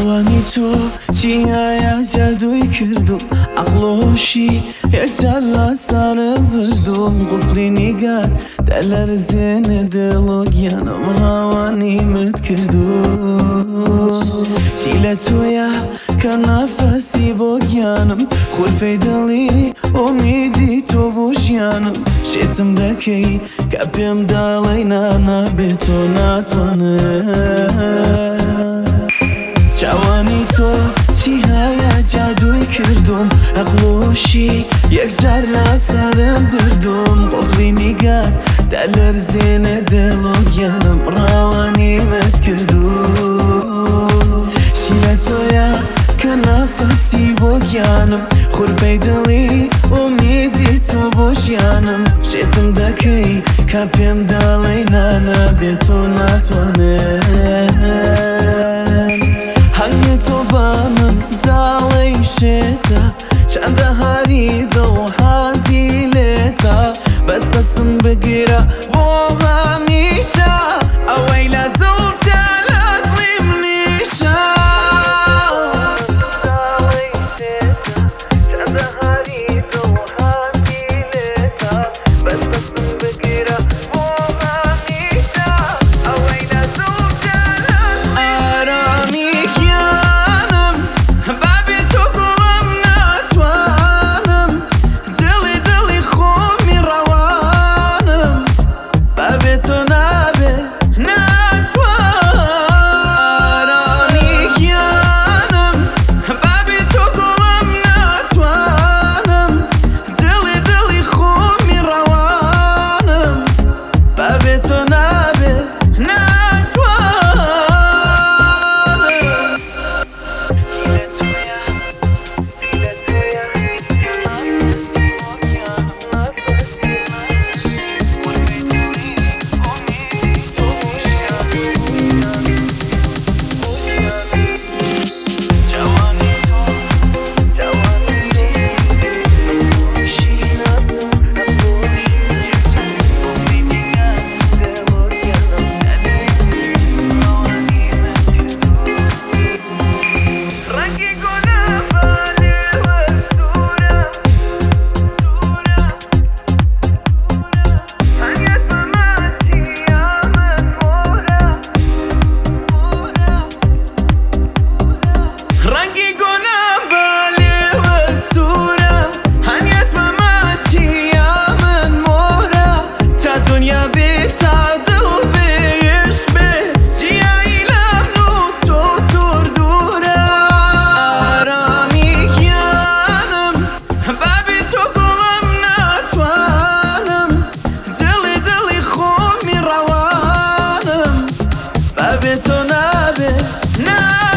جوانی تو چیه جادوی کردم عقلوشی یک جلا سرم بردم قفلی نگات دلر زین دلوگیانم روانی مت کردم چیله تویا که نفسی بگیانم خور پیدلی امیدی تو بوشیانم شیطم دکی که پیم دلی نه به تو نتوانه جوانی تو چیه جادوی کردم عقلوشی یک جرلا سرم بردم قفلی نگات دلر زین دلوگیانم روانی مت کردم شیله تویا که نفسی بگیانم خور بیدلی امیدی تو بوشیانم شیطم دکی که پیم دلی نه به تو نتوانه هنگ تو با من دلی شیطا چند هری دو حزیلتا بس دستم بگیره و همیشه اویل دل تلت میمنیشه به تو نبه نه